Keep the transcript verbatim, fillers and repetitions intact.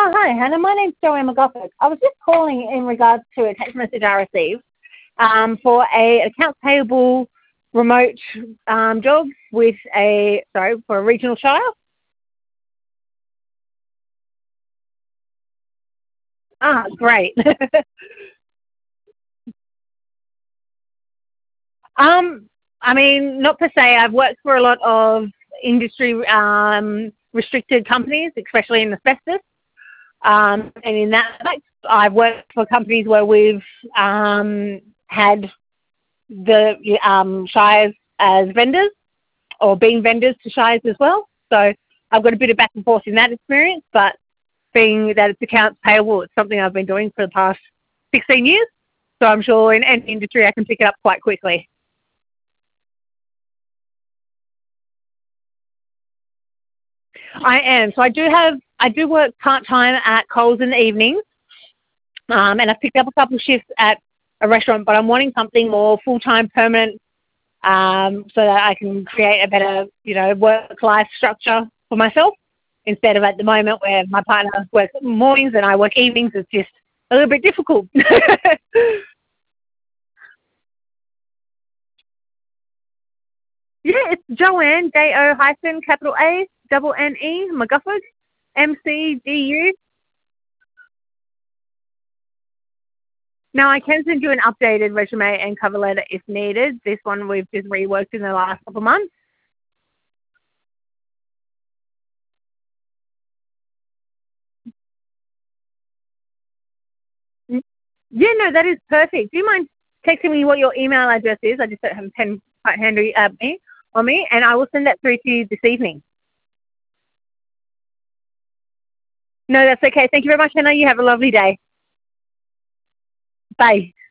Oh, hi, Hannah. My name's Joanne McGoffin. I was just calling in regards to a text message I received um, for a accounts payable remote um, job with a, sorry, for a regional shire. Ah, great. um, I mean, not per se. I've worked for a lot of industry um, restricted companies, especially in asbestos. Um, and in that, I've worked for companies where we've um, had the um, shires as vendors or being vendors to shires as well. So I've got a bit of back and forth in that experience, but being that it's accounts payable, it's something I've been doing for the past sixteen years. So I'm sure in any industry I can pick it up quite quickly. I am. So I do have, I do work part-time at Coles in the evenings, um, and I've picked up a couple of shifts at a restaurant, but I'm wanting something more full-time, permanent, um, so that I can create a better, you know, work-life structure for myself instead of at the moment where my partner works mornings and I work evenings. It's just a little bit difficult. Yeah, it's Joanne, J O hyphen capital A double N E McGufford, M C D U. Now I can send you an updated resume and cover letter if needed. This one we've just reworked in the last couple of months. Mm, Yeah, no, that is perfect. Do you mind texting me what your email address is? I just don't have a pen quite handy at me on me, and I will send that through to you this evening. No, that's okay. Thank you very much, Hannah. You have a lovely day. Bye.